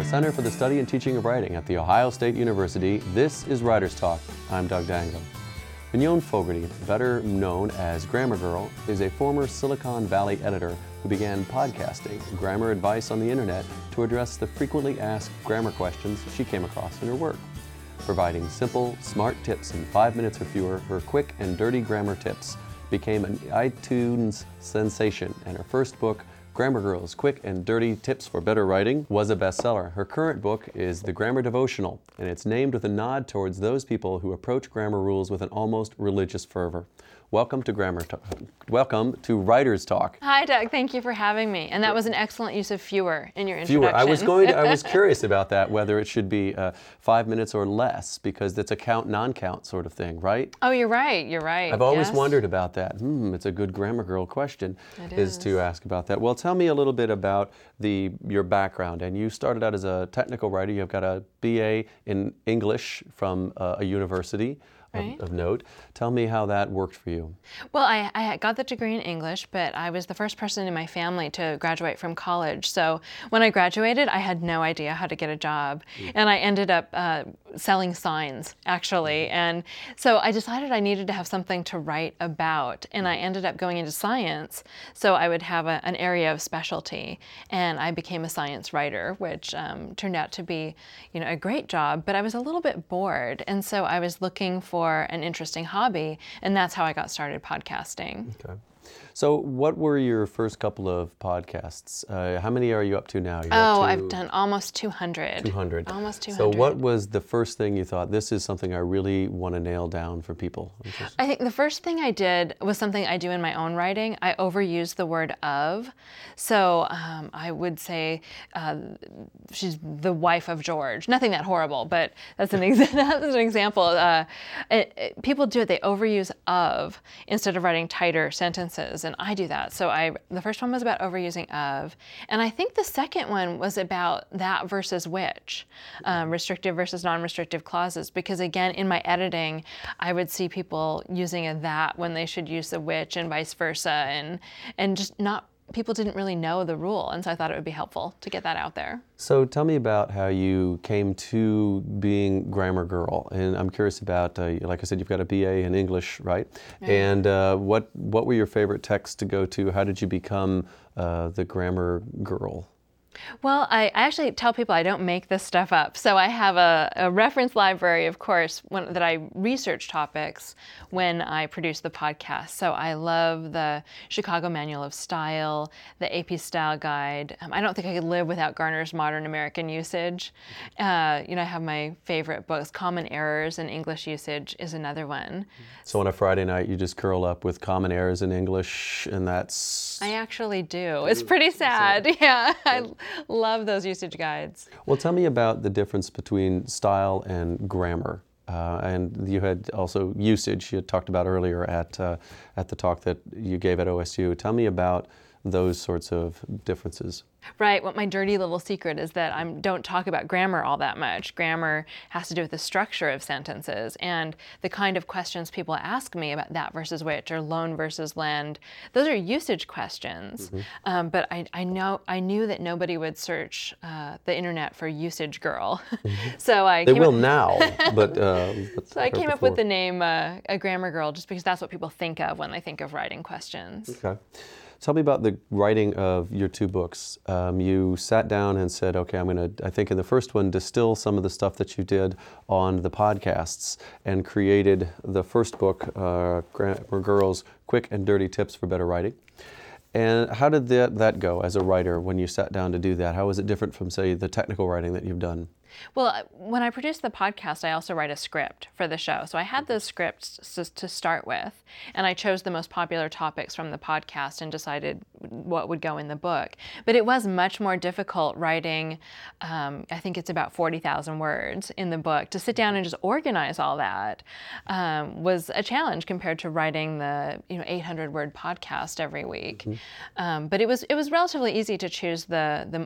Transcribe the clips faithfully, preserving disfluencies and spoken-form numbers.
Center for the Study and Teaching of Writing at The Ohio State University. This is Writers Talk. I'm Doug Dango. Mignon Fogarty, better known as Grammar Girl, is a former Silicon Valley editor who began podcasting grammar advice on the internet to address the frequently asked grammar questions she came across in her work. Providing simple, smart tips in five minutes or fewer, her quick and dirty grammar tips became an iTunes sensation, and her first book, Grammar Girl's Quick and Dirty Tips for Better Writing, was a bestseller. Her current book is The Grammar Devotional, and it's named with a nod towards those people who approach grammar rules with an almost religious fervor. Welcome to Grammar Talk. Welcome to Writers Talk. Hi, Doug. Thank you for having me. And that was an excellent use of fewer in your introduction. Fewer. I was going. To, I was curious about that, whether it should be uh, five minutes or less, because that's a count, non-count sort of thing, right? Oh, you're right. You're right. I've always yes. wondered about that. Hmm, it's a good Grammar Girl question. It is. is to ask about that. Well, tell me a little bit about the your background. And you started out as a technical writer. You've got a B A in English from uh, a university. Right. Of, of note. Tell me how that worked for you. Well, I, I got the degree in English, but I was the first person in my family to graduate from college. So when I graduated, I had no idea how to get a job. Mm. And I ended up uh, selling signs, actually. And so I decided I needed to have something to write about. And I ended up going into science, so I would have a, an area of specialty. And I became a science writer, which um, turned out to be, you know, a great job. But I was a little bit bored. And so I was looking for an interesting hobby, and that's how I got started podcasting. Okay. So what were your first couple of podcasts? Uh, how many are you up to now? You're oh, to I've done almost two hundred. two hundred. Almost two hundred. So what was the first thing you thought, this is something I really want to nail down for people? Just... I think the first thing I did was something I do in my own writing. I overuse the word of. So um, I would say uh, she's the wife of George. Nothing that horrible, but that's an, ex- that's an example. Uh, it, it, people do it. They overuse of instead of writing tighter sentences. And I do that. So I, the first one was about overusing of. And I think the second one was about that versus which, um, restrictive versus non-restrictive clauses. Because again, in my editing, I would see people using a that when they should use the which and vice versa. And, and just not, people didn't really know the rule. And so I thought it would be helpful to get that out there. So tell me about how you came to being Grammar Girl. And I'm curious about, uh, like I said, you've got a B A in English, right? right. And uh, what what were your favorite texts to go to? How did you become uh, the Grammar Girl? Well, I, I actually tell people I don't make this stuff up. So I have a, a reference library, of course, when, that I research topics when I produce the podcast. So I love the Chicago Manual of Style, the A P Style Guide. Um, I don't think I could live without Garner's Modern American Usage. Uh, you know, I have my favorite books. Common Errors in English Usage is another one. So on a Friday night, you just curl up with Common Errors in English, and that's... I actually do. It's pretty sad. Yeah. I, love those usage guides. Well, tell me about the difference between style and grammar. Uh, and you had also usage you had talked about earlier at uh, at the talk that you gave at O S U. Tell me about those sorts of differences. Right. What my dirty little secret is that I don't talk about grammar all that much. Grammar has to do with the structure of sentences and the kind of questions people ask me about that versus which or loan versus lend. Those are usage questions. Mm-hmm. Um, but I, I know I knew that nobody would search uh, the internet for usage girl. Mm-hmm. so I they came will up, now, but uh, so I came before. up with the name uh, a grammar girl just because that's what people think of when they think of writing questions. Okay. Tell me about the writing of your two books. Um, you sat down and said, okay, I'm going to, I think in the first one, distill some of the stuff that you did on the podcasts and created the first book, uh, Grammar Girl's Quick and Dirty Tips for Better Writing. And how did that, that go as a writer when you sat down to do that? How was it different from, say, the technical writing that you've done? Well, when I produce the podcast, I also write a script for the show. So I had those scripts to start with, and I chose the most popular topics from the podcast and decided what would go in the book. But it was much more difficult writing, um, I think it's about forty thousand words in the book. To sit down and just organize all that um, was a challenge compared to writing the you know eight hundred word podcast every week. Mm-hmm. Um, but it was it was relatively easy to choose the the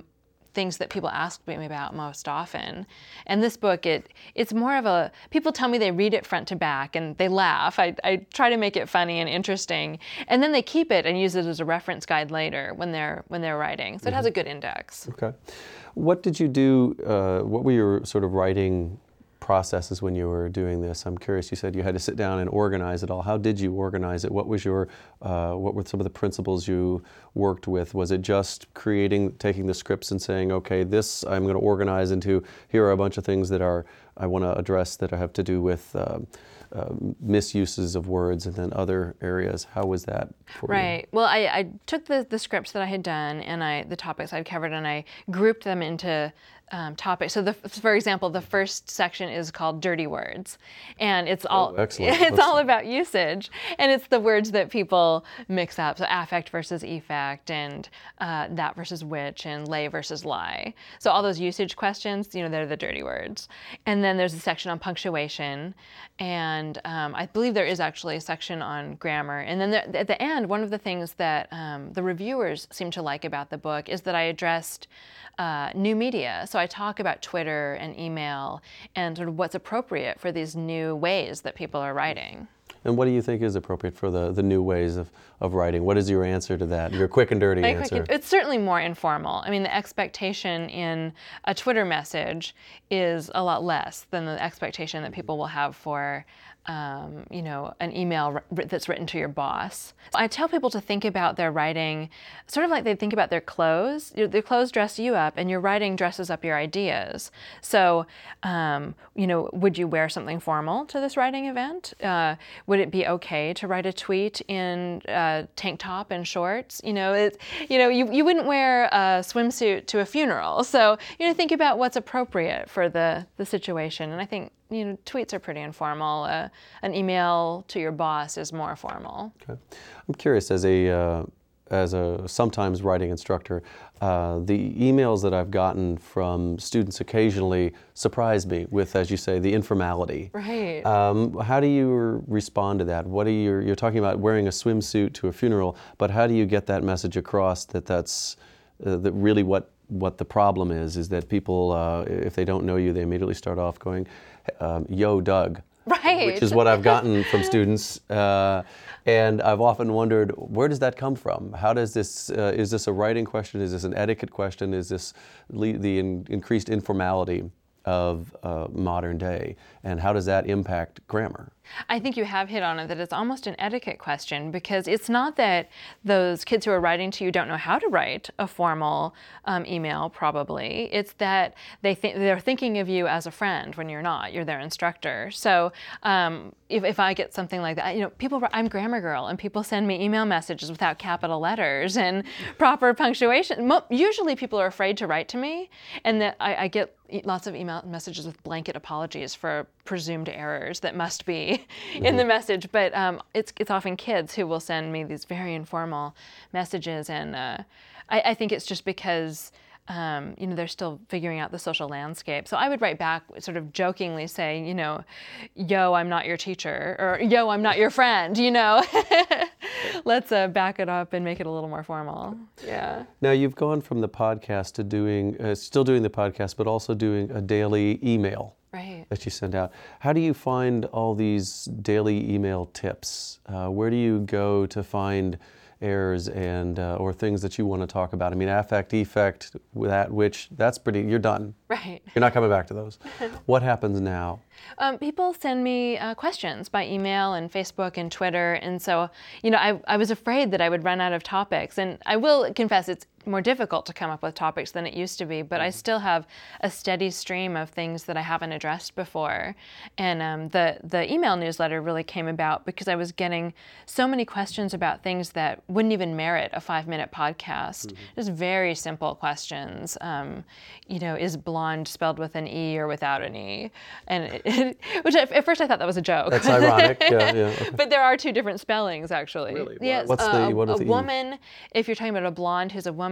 things that people ask me about most often. And this book, it it's more of a, people tell me they read it front to back and they laugh. I, I try to make it funny and interesting. And then they keep it and use it as a reference guide later when they're when they're writing. So mm-hmm. it has a good index. Okay. What did you do, uh, what were your sort of writing processes when you were doing this? I'm curious, you said you had to sit down and organize it all. How did you organize it? What was your, uh, what were some of the principles you worked with? Was it just creating, taking the scripts and saying, okay, this I'm going to organize into, here are a bunch of things that are, I want to address that have to do with uh, uh, misuses of words, and then other areas? How was that for you? Right. Well, I, I took the, the scripts that I had done and I the topics I'd covered, and I grouped them into Um, topic. So, the, for example, the first section is called "Dirty Words," and it's all oh, excellent. it's Let's all about usage, and it's the words that people mix up. So, affect versus effect, and uh, that versus which, and lay versus lie. So, all those usage questions, you know, they're the dirty words. And then there's a section on punctuation, and um, I believe there is actually a section on grammar. And then there, at the end, one of the things that um, the reviewers seem to like about the book is that I addressed uh, new media. So I talk about Twitter and email and sort of what's appropriate for these new ways that people are writing. And what do you think is appropriate for the, the new ways of, of writing? What is your answer to that? Your quick and dirty My answer. Quick, it's certainly more informal. I mean, the expectation in a Twitter message is a lot less than the expectation that people will have for Um, you know, an email r- that's written to your boss. I tell people to think about their writing sort of like they think about their clothes. Your, their clothes dress you up, and your writing dresses up your ideas. So, um, you know, would you wear something formal to this writing event? Uh, would it be okay to write a tweet in uh, tank top and shorts? You know, it, you know, you, you wouldn't wear a swimsuit to a funeral. So, you know, think about what's appropriate for the, the situation. And I think, you know, tweets are pretty informal. Uh, an email to your boss is more formal. Okay. I'm curious, as a uh, as a sometimes writing instructor, uh, the emails that I've gotten from students occasionally surprise me with, as you say, the informality. Right. Um, how do you respond to that? What are you, you're talking about wearing a swimsuit to a funeral, but how do you get that message across that that's uh, that really what what the problem is, is that people, uh, if they don't know you, they immediately start off going, um, yo, Doug. Right. Which is what I've gotten from students. Uh, and I've often wondered, where does that come from? How does this, uh, is this a writing question? Is this an etiquette question? Is this le- the in- increased informality of uh, modern day? And how does that impact grammar? I think you have hit on it, that it's almost an etiquette question, because it's not that those kids who are writing to you don't know how to write a formal um, email, probably. It's that they think they're thinking of you as a friend when you're not. You're their instructor. So um, if, if I get something like that, you know, people, I'm Grammar Girl, and people send me email messages without capital letters and proper punctuation. Mo- usually people are afraid to write to me, and that I, I get lots of email messages with blanket apologies for presumed errors that must be mm-hmm. in the message. But um, it's it's often kids who will send me these very informal messages, and uh, I, I think it's just because um, you know, they're still figuring out the social landscape. So I would write back, sort of jokingly saying, you know, yo, I'm not your teacher, or yo, I'm not your friend. You know, let's uh, back it up and make it a little more formal. Yeah. Now you've gone from the podcast to doing, uh, still doing the podcast, but also doing a daily email. Right. That you send out. How do you find all these daily email tips? Uh, where do you go to find errors and uh, or things that you want to talk about? I mean, affect, effect, that, which, that's pretty, you're done. Right. You're not coming back to those. What happens now? Um, people send me uh, questions by email and Facebook and Twitter, and so, you know, I, I was afraid that I would run out of topics, and I will confess it's more difficult to come up with topics than it used to be, but I still have a steady stream of things that I haven't addressed before. And um, the, the email newsletter really came about because I was getting so many questions about things that wouldn't even merit a five-minute podcast. Mm-hmm. Just very simple questions. Um, you know, is blonde spelled with an E or without an E? And it, it, which at, at first I thought that was a joke. That's ironic. Yeah, yeah. Okay. But there are two different spellings, actually. Really? Yes. What's uh, the, what is a the woman, E? if you're talking about a blonde who's a woman,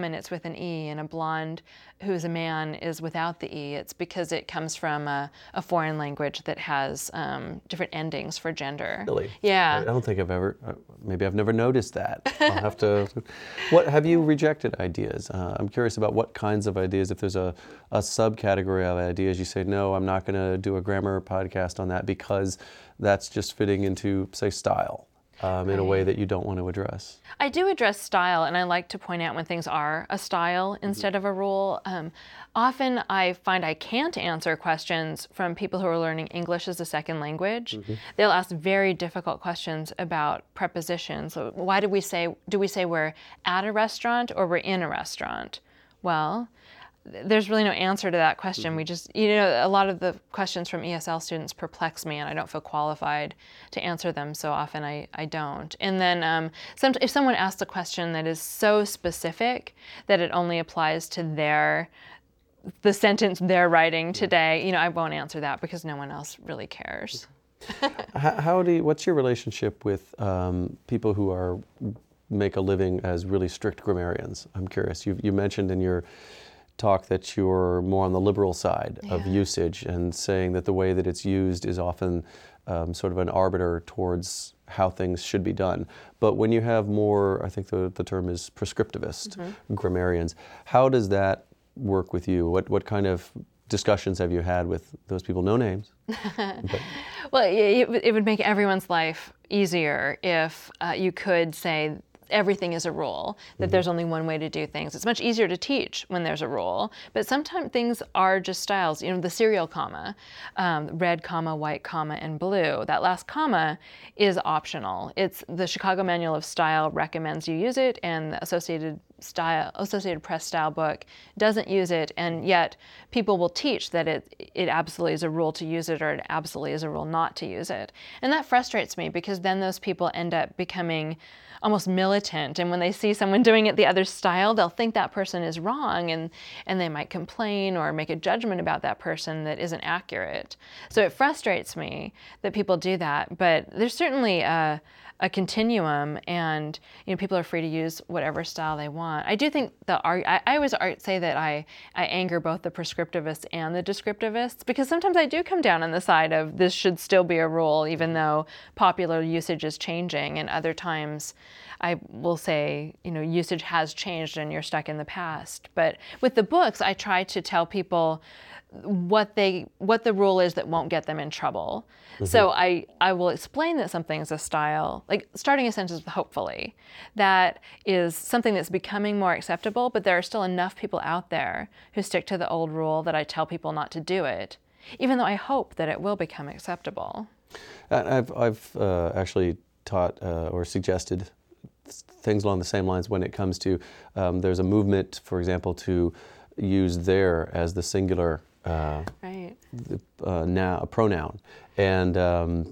woman, it's with an E, and a blonde who's a man is without the E. It's because it comes from a, a foreign language that has um, different endings for gender. Really? Yeah. I don't think I've ever, uh, maybe I've never noticed that. I'll have to, what, have you rejected ideas? Uh, I'm curious about what kinds of ideas, if there's a, a subcategory of ideas, you say, no, I'm not going to do a grammar podcast on that because that's just fitting into, say, style. Um, in a way that you don't want to address. I do address style, and I like to point out when things are a style instead of a rule. Um, often I find I can't answer questions from people who are learning English as a second language. Mm-hmm. They'll ask very difficult questions about prepositions. So why do we say, do we say we're at a restaurant or we're in a restaurant? Well, there's really no answer to that question. We just, you know, a lot of the questions from E S L students perplex me, and I don't feel qualified to answer them, so often I, I don't. And then um, some, if someone asks a question that is so specific that it only applies to their, the sentence they're writing today, you know, I won't answer that because no one else really cares. how, how do you, what's your relationship with um, people who are make a living as really strict grammarians? I'm curious. You, you mentioned in your talk that you're more on the liberal side yeah. of usage, and saying that the way that it's used is often um, sort of an arbiter towards how things should be done. But when you have more, I think the, the term is prescriptivist mm-hmm. grammarians, how does that work with you? What what kind of discussions have you had with those people? No names. But. Well, it, it would make everyone's life easier if uh, you could say everything is a rule, that mm-hmm. there's only one way to do things. It's much easier to teach when there's a rule, but sometimes things are just styles. You know, the serial comma, um, red comma, white comma, and blue. That last comma is optional. It's the Chicago Manual of Style recommends you use it, and the Associated Style, Associated Press style book doesn't use it, and yet people will teach that it it absolutely is a rule to use it, or it absolutely is a rule not to use it. And that frustrates me, because then those people end up becoming almost militant, and when they see someone doing it the other style, they'll think that person is wrong, and and they might complain or make a judgment about that person that isn't accurate. So it frustrates me that people do that, but there's certainly a, a continuum, and you know, people are free to use whatever style they want. I do think the I, I always say that I, I anger both the prescriptivists and the descriptivists, because sometimes I do come down on the side of this should still be a rule even though popular usage is changing, and other times I will say, you know, usage has changed and you're stuck in the past. But with the books, I try to tell people what they what the rule is that won't get them in trouble. Mm-hmm. So I, I will explain that something is a style, like starting a sentence with hopefully, that is something that's becoming more acceptable, but there are still enough people out there who stick to the old rule that I tell people not to do it, even though I hope that it will become acceptable. And I've, I've uh, actually taught uh, or suggested things along the same lines when it comes to, um, there's a movement, for example, to use there as the singular uh, right. uh, now, a pronoun. And um,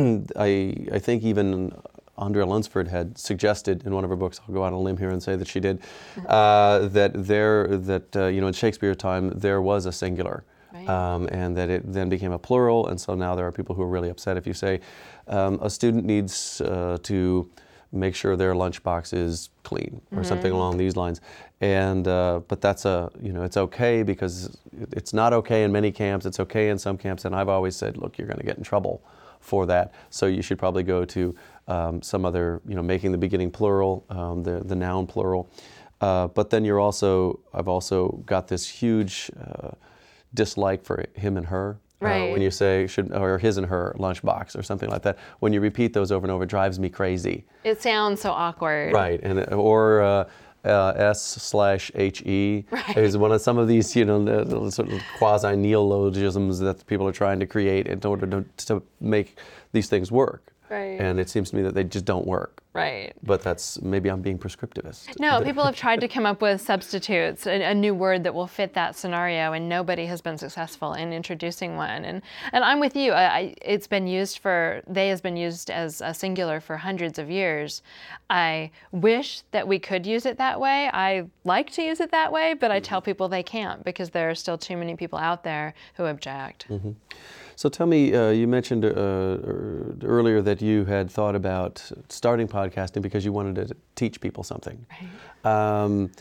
I, I think even Andrea Lunsford had suggested in one of her books, I'll go out on a limb here and say that she did, uh, that there, that uh, you know, in Shakespeare's time, there was a singular. Right. Um, and that it then became a plural, and so now there are people who are really upset if you say um, a student needs uh, to make sure their lunchbox is clean or mm-hmm. something along these lines. And uh, but that's a, you know, it's okay because it's not okay in many camps, it's okay in some camps, and I've always said, look, you're going to get in trouble for that, so you should probably go to um, some other, you know, making the beginning plural, um, the, the noun plural. Uh, but then you're also, I've also got this huge uh, dislike for him and her. Right. Uh, when you say should, or his and her lunchbox or something like that, when you repeat those over and over, it drives me crazy. It sounds so awkward. Right, and or uh, uh, S slash H E right. is one of some of these, you know, sort of quasi neologisms that people are trying to create in order to, to make these things work. Right. And it seems to me that they just don't work. Right. But that's, maybe I'm being prescriptivist. No, people have tried to come up with substitutes, a, a new word that will fit that scenario, and nobody has been successful in introducing one. And and I'm with you. I, I, it's been used for, they has been used as a singular for hundreds of years. I wish that we could use it that way. I like to use it that way, but I tell people they can't because there are still too many people out there who object. Mm-hmm. So tell me, uh, you mentioned uh, earlier that you had thought about starting podcasting because you wanted to teach people something. Right. Um,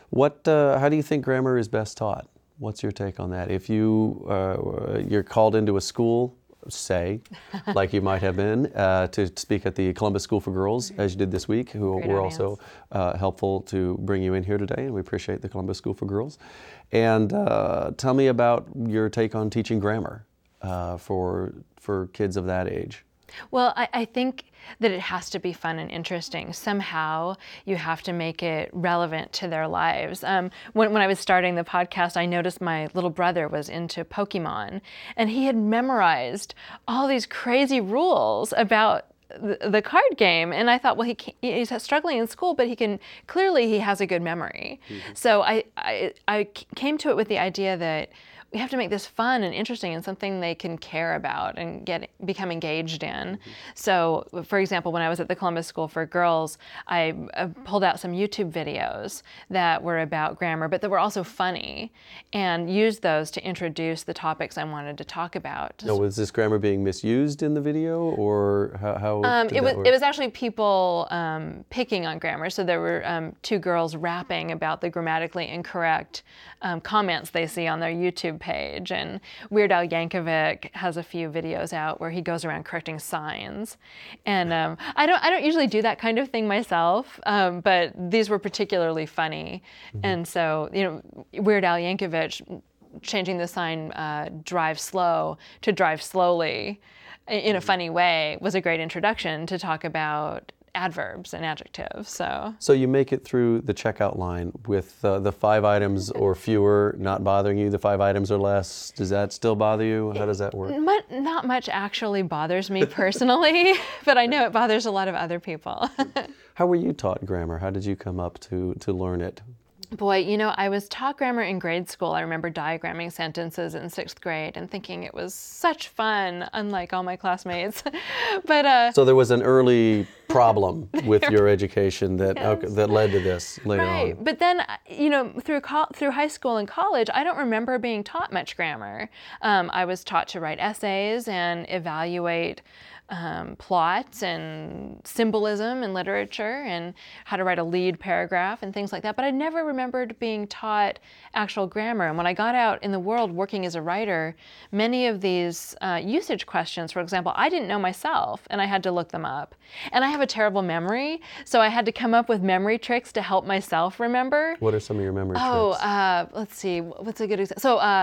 What? Uh, how do you think grammar is best taught? What's your take on that? If you uh, you're called into a school, say, like you might have been, uh, to speak at the Columbus School for Girls, as you did this week, who Great were audience. also uh, helpful to bring you in here today, and we appreciate the Columbus School for Girls. And uh, tell me about your take on teaching grammar uh, for for kids of that age. Well, I, I think that it has to be fun and interesting. Somehow you have to make it relevant to their lives. Um, when, when I was starting the podcast, I noticed my little brother was into Pokemon, and he had memorized all these crazy rules about the, the card game. And I thought, well, he can't, he's struggling in school, but he can, clearly he has a good memory. Mm-hmm. So I, I, I came to it with the idea that we have to make this fun and interesting and something they can care about and get become engaged in. Mm-hmm. So, for example, when I was at the Columbus School for Girls, I uh, pulled out some YouTube videos that were about grammar, but that were also funny, and used those to introduce the topics I wanted to talk about. Now, was this grammar being misused in the video, or how? how um, did it that was work? it was actually people um, picking on grammar. So there were um, two girls rapping about the grammatically incorrect um, comments they see on their YouTube page, and Weird Al Yankovic has a few videos out where he goes around correcting signs, and um, I don't I don't usually do that kind of thing myself, um, but these were particularly funny, mm-hmm. and so you know Weird Al Yankovic changing the sign uh, "drive slow" to "drive slowly" in a funny way was a great introduction to talk about adverbs and adjectives. So so you make it through the checkout line with uh, the five items or fewer not bothering you, the five items or less. Does that still bother you? How does that work? Not, not much actually bothers me personally, but I know it bothers a lot of other people. How were you taught grammar? How did you come up to, to learn it? Boy, you know, I was taught grammar in grade school. I remember diagramming sentences in sixth grade and thinking it was such fun, unlike all my classmates. but uh, So there was an early problem with your education that Yes. okay, that led to this later Right, on. but then, you know, through co- through high school and college, I don't remember being taught much grammar. Um, I was taught to write essays and evaluate um, plots and symbolism in literature and how to write a lead paragraph and things like that. But I never remembered being taught actual grammar. And when I got out in the world working as a writer, many of these uh, usage questions, for example, I didn't know myself, and I had to look them up. And I have a terrible memory, so I had to come up with memory tricks to help myself remember. What are some of your memory Oh, tricks? uh, let's see. What's a good example? So, uh,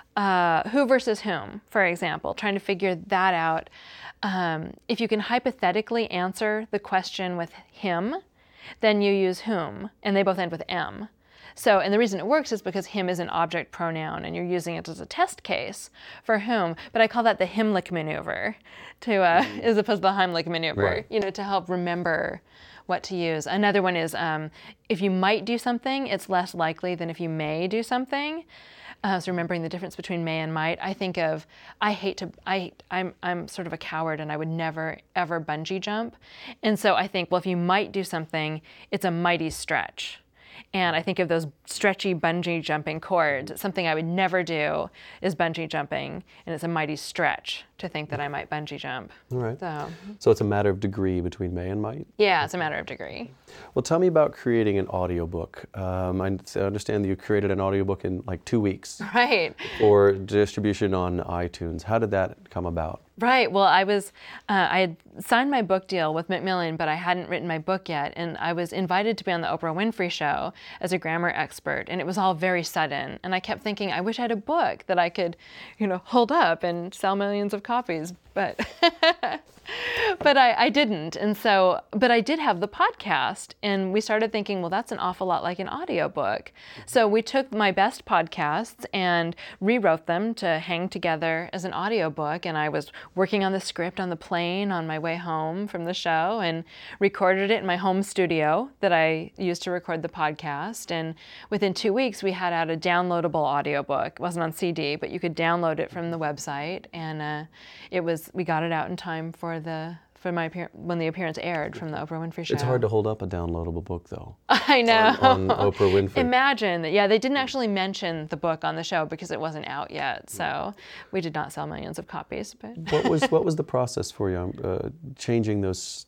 uh, who versus whom, for example, trying to figure that out. Um, if you can hypothetically answer the question with him, then you use whom, and they both end with M. So, and the reason it works is because him is an object pronoun, and you're using it as a test case for whom. But I call that the Heimlich maneuver, to uh, mm. as opposed to the Heimlich maneuver. Right. You know, to help remember what to use. Another one is um, if you might do something, it's less likely than if you may do something. Uh, so remembering the difference between may and might, I think of, I hate to, I, I'm, I'm sort of a coward and I would never, ever bungee jump. And so I think, well, if you might do something, it's a mighty stretch. And I think of those stretchy bungee jumping cords. Something I would never do is bungee jumping, and it's a mighty stretch to think that I might bungee jump. All right. So, So it's a matter of degree between may and might? yeah, it's a matter of degree. Well, tell me about creating an audiobook. Um, I understand that you created an audiobook in like two weeks Right. for distribution on iTunes. How did that come about? Right. Well, I was, uh, I had signed my book deal with Macmillan, but I hadn't written my book yet. And I was invited to be on the Oprah Winfrey Show as a grammar expert. And it was all very sudden. And I kept thinking, I wish I had a book that I could, you know, hold up and sell millions of copies. But, but I, I didn't. And so, but I did have the podcast. And we started thinking, well, that's an awful lot like an audiobook. So we took my best podcasts and rewrote them to hang together as an audiobook. And I was working on the script on the plane on my way home from the show and recorded it in my home studio that I used to record the podcast. And within two weeks, we had out a downloadable audiobook. It wasn't on C D, but you could download it from the website. And uh, it was, we got it out in time for the for my appear- when the appearance aired from the Oprah Winfrey Show. It's hard to hold up a downloadable book, though. I know. On, on Oprah Winfrey. Imagine that. Yeah, they didn't actually mention the book on the show because it wasn't out yet. So we did not sell millions of copies. But what was what was the process for you, uh, changing those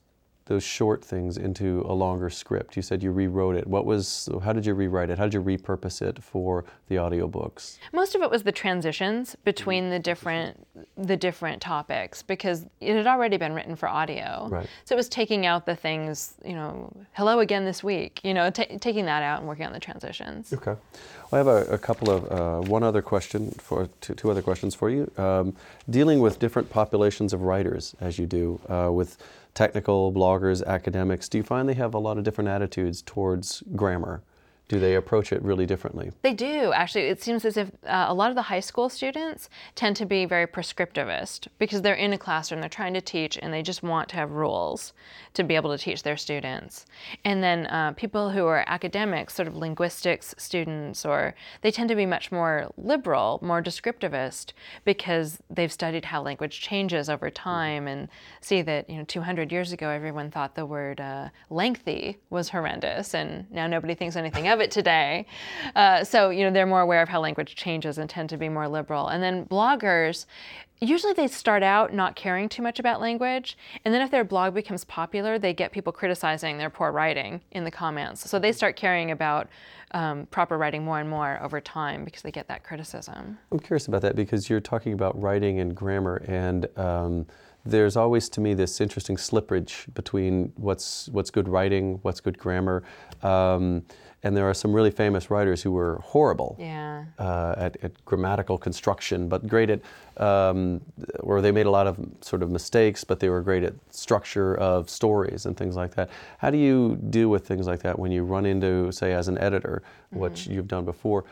those short things into a longer script? You said you rewrote it. What was, how did you rewrite it? How did you repurpose it for the audiobooks? Most of it was the transitions between the different the different topics, because it had already been written for audio. Right. So it was taking out the things, you know, hello again this week, you know, t- taking that out and working on the transitions. Okay. Well, I have a, a couple of, uh, one other question, for two, two other questions for you. Um, dealing with different populations of writers, as you do, uh, with technical, bloggers, academics, do you find they have a lot of different attitudes towards grammar? Do they approach it really differently? They do, actually. It seems as if uh, a lot of the high school students tend to be very prescriptivist, because they're in a classroom, they're trying to teach, and they just want to have rules to be able to teach their students. And then uh, people who are academics, sort of linguistics students, or they tend to be much more liberal, more descriptivist, because they've studied how language changes over time and see that, you know, two hundred years ago everyone thought the word uh, lengthy was horrendous, and now nobody thinks anything of it today. Uh, so, you know, they're more aware of how language changes and tend to be more liberal. And then bloggers, usually they start out not caring too much about language, and then if their blog becomes popular, they get people criticizing their poor writing in the comments. So they start caring about um, proper writing more and more over time, because they get that criticism. I'm curious about that, because you're talking about writing and grammar, and um, there's always, to me, this interesting slippage between what's what's good writing, what's good grammar. Um, and there are some really famous writers who were horrible Yeah. uh, at, at grammatical construction, but great at, um, or they made a lot of sort of mistakes, but they were great at structure of stories and things like that. How do you deal with things like that when you run into, say, as an editor, mm-hmm. what you've done before,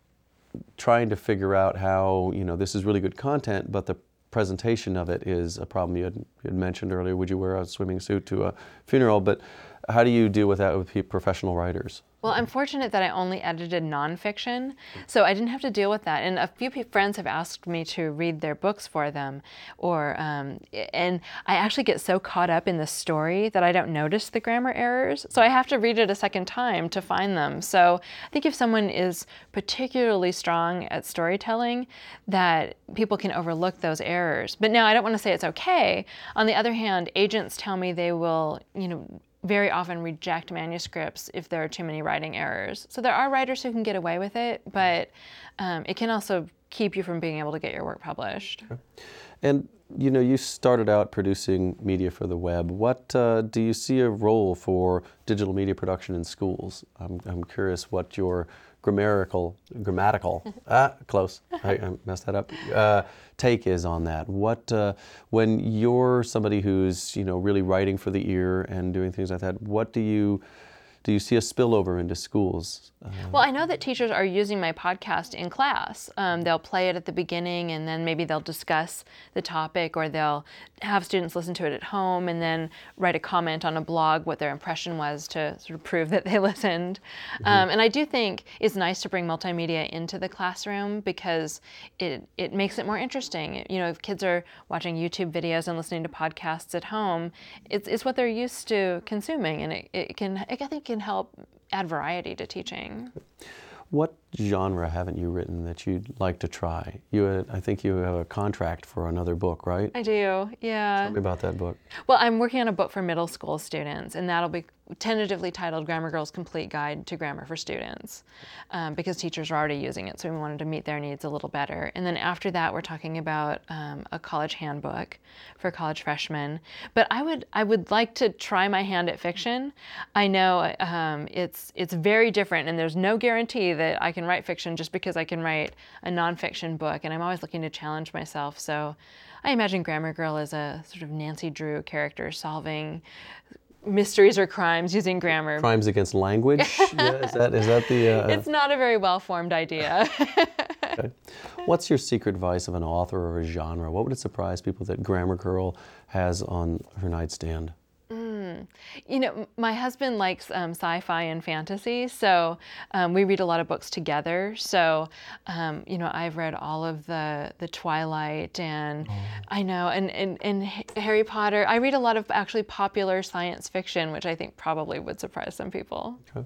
trying to figure out how, you know, this is really good content, but the presentation of it is a problem? You had, you had mentioned earlier, would you wear a swimming suit to a funeral? But how do you deal with that with professional writers? Well, I'm fortunate that I only edited nonfiction, so I didn't have to deal with that. And a few pe- friends have asked me to read their books for them, or um, and I actually get so caught up in the story that I don't notice the grammar errors. So I have to read it a second time to find them. So I think if someone is particularly strong at storytelling, that people can overlook those errors. But now I don't want to say it's okay. On the other hand, agents tell me they will, you know, very often reject manuscripts if there are too many writing errors. So there are writers who can get away with it, but um, it can also keep you from being able to get your work published. Okay. And you know, you started out producing media for the web. What uh, do you see a role for digital media production in schools? I'm, I'm curious what your grammatical, grammatical, ah, close, I, I messed that up, uh, take is on that. What, uh, when you're somebody who's, you know, really writing for the ear and doing things like that, what do you, do you see a spillover into schools? Uh, well, I know that teachers are using my podcast in class. Um, they'll play it at the beginning, and then maybe they'll discuss the topic, or they'll have students listen to it at home and then write a comment on a blog what their impression was to sort of prove that they listened. Mm-hmm. Um, and I do think it's nice to bring multimedia into the classroom, because it, it makes it more interesting. You know, if kids are watching YouTube videos and listening to podcasts at home, it's, it's what they're used to consuming, and it, it can, I think, can help add variety to teaching. What genre haven't you written that you'd like to try? You, had, I think you have a contract for another book, right? I do, yeah. Tell me about that book. Well, I'm working on a book for middle school students, and that'll be tentatively titled Grammar Girl's Complete Guide to Grammar for Students, um, because teachers are already using it, so we wanted to meet their needs a little better. And then after that, we're talking about um, a college handbook for college freshmen. But I would I would like to try my hand at fiction. I know um, it's it's very different, and there's no guarantee that I can write fiction just because I can write a nonfiction book, and I'm always looking to challenge myself. So I imagine Grammar Girl as a sort of Nancy Drew character solving mysteries or crimes using grammar. Crimes against language? Yeah, is that is that the? Uh, it's not a very well-formed idea. Okay. What's your secret vice of an author or a genre? What would it surprise people that Grammar Girl has on her nightstand? Mm. You know, my husband likes um, sci-fi and fantasy, so um, we read a lot of books together. So, um, you know, I've read all of the the Twilight, and oh. I know, and, and, and Harry Potter. I read a lot of actually popular science fiction, which I think probably would surprise some people. Okay.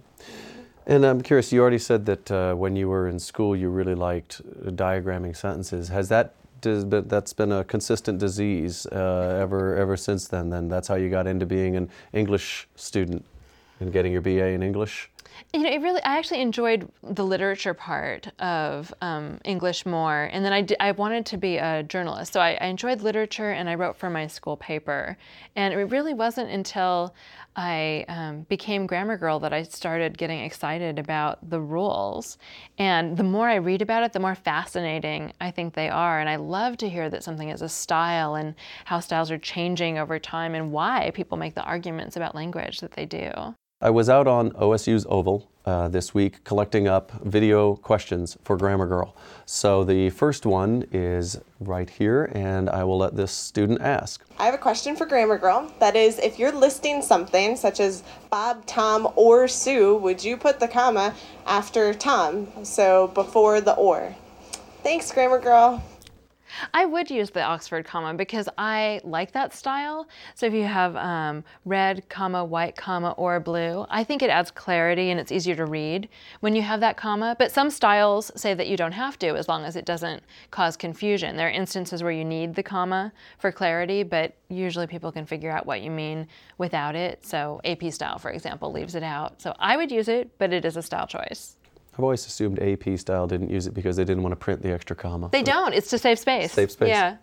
And I'm curious, you already said that uh, when you were in school you really liked uh, diagramming sentences. Has that dis- but that's been a consistent disease uh, ever ever since then. Then that's how you got into being an English student and getting your B A in English. You know, it really, I actually enjoyed the literature part of um, English more. And then I, d- I wanted to be a journalist. So I, I enjoyed literature and I wrote for my school paper. And it really wasn't until I um, became Grammar Girl that I started getting excited about the rules. And the more I read about it, the more fascinating I think they are. And I love to hear that something is a style and how styles are changing over time and why people make the arguments about language that they do. I was out on O S U's Oval uh, this week collecting up video questions for Grammar Girl. So the first one is right here, and I will let this student ask. I have a question for Grammar Girl. That is, if you're listing something such as Bob, Tom, or Sue, would you put the comma after Tom, so before the or? Thanks, Grammar Girl. I would use the Oxford comma because I like that style. So if you have um, red, comma, white, comma, or blue, I think it adds clarity and it's easier to read when you have that comma. But some styles say that you don't have to as long as it doesn't cause confusion. There are instances where you need the comma for clarity, but usually people can figure out what you mean without it. So A P style, for example, leaves it out. So I would use it, but it is a style choice. I've always assumed A P style didn't use it because they didn't want to print the extra comma. They don't. It's to save space. Save space. Yeah.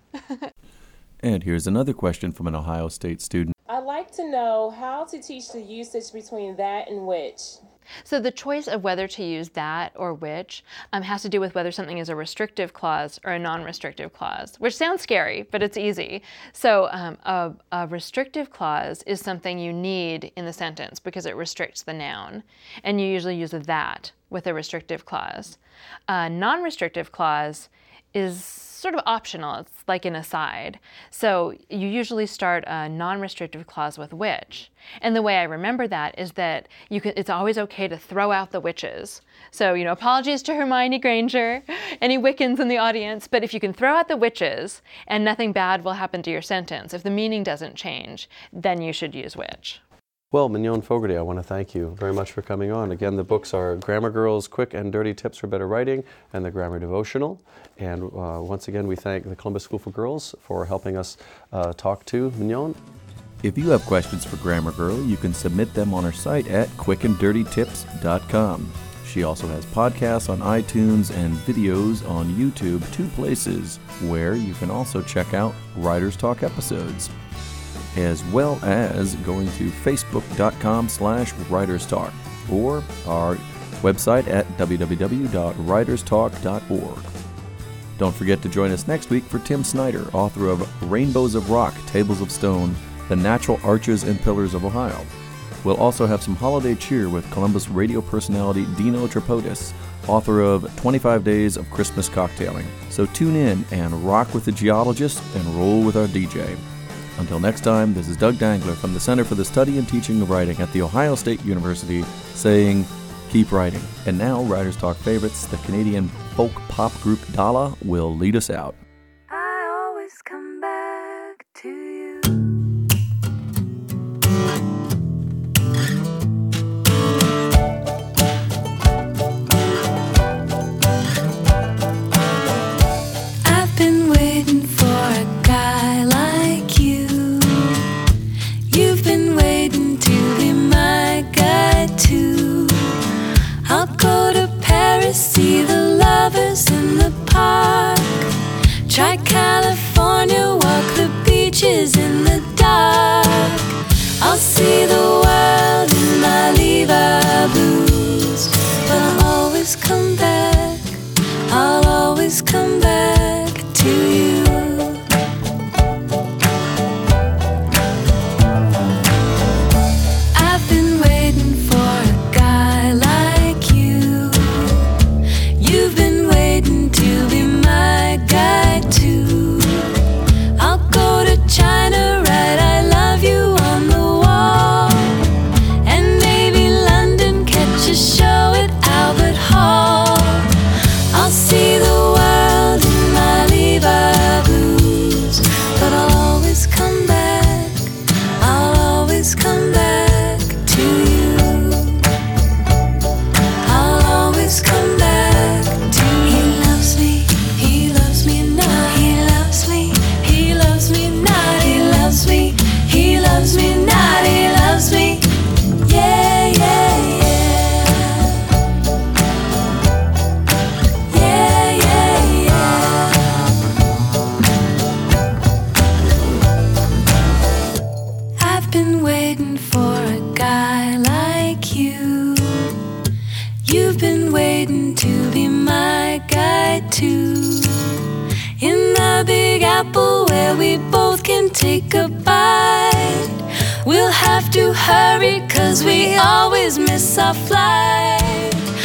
And here's another question from an Ohio State student. I'd like to know how to teach the usage between that and which. So the choice of whether to use that or which um, has to do with whether something is a restrictive clause or a non-restrictive clause, which sounds scary, but it's easy. So um, a, a restrictive clause is something you need in the sentence because it restricts the noun, and you usually use a that with a restrictive clause. A non-restrictive clause is sort of optional. It's like an aside. So you usually start a non-restrictive clause with which. And the way I remember that is that you can, it's always okay to throw out the whiches. So, you know, apologies to Hermione Granger, any Wiccans in the audience, but if you can throw out the whiches and nothing bad will happen to your sentence, if the meaning doesn't change, then you should use which. Well, Mignon Fogarty, I want to thank you very much for coming on. Again, the books are Grammar Girl's Quick and Dirty Tips for Better Writing and the Grammar Devotional. And uh, once again, we thank the Columbus School for Girls for helping us uh, talk to Mignon. If you have questions for Grammar Girl, you can submit them on her site at quick and dirty tips dot com. She also has podcasts on iTunes and videos on YouTube, two places where you can also check out Writers Talk episodes, as well as going to facebook.com slash writers talk or our website at w w w dot writers talk dot org. Don't forget to join us next week for Tim Snyder, author of Rainbows of Rock, Tables of Stone, The Natural Arches and Pillars of Ohio. We'll also have some holiday cheer with Columbus radio personality Dino Tripodis, author of twenty-five days of Christmas Cocktailing. So tune in and rock with the geologist and roll with our D J. Until next time, this is Doug Dangler from the Center for the Study and Teaching of Writing at The Ohio State University saying, keep writing. And now, Writers Talk favorites, the Canadian folk pop group Dala will lead us out. I always come back to you. I've been waiting for a guy like you. You've been waiting to be my guy too. I'll go to Paris, see the lovers in the park. Try California, walk the beaches in the dark. I'll see the world in my Levi blues. But I'll always come back, I'll always come back to you. I've been waiting for a guy like you. You've been waiting to be my guy too. I'll go to China, write I love you on the wall. And maybe London, catch a show at Albert Hall. I'll see the world in where we both can take a bite. We'll have to hurry 'cause we always miss our flight.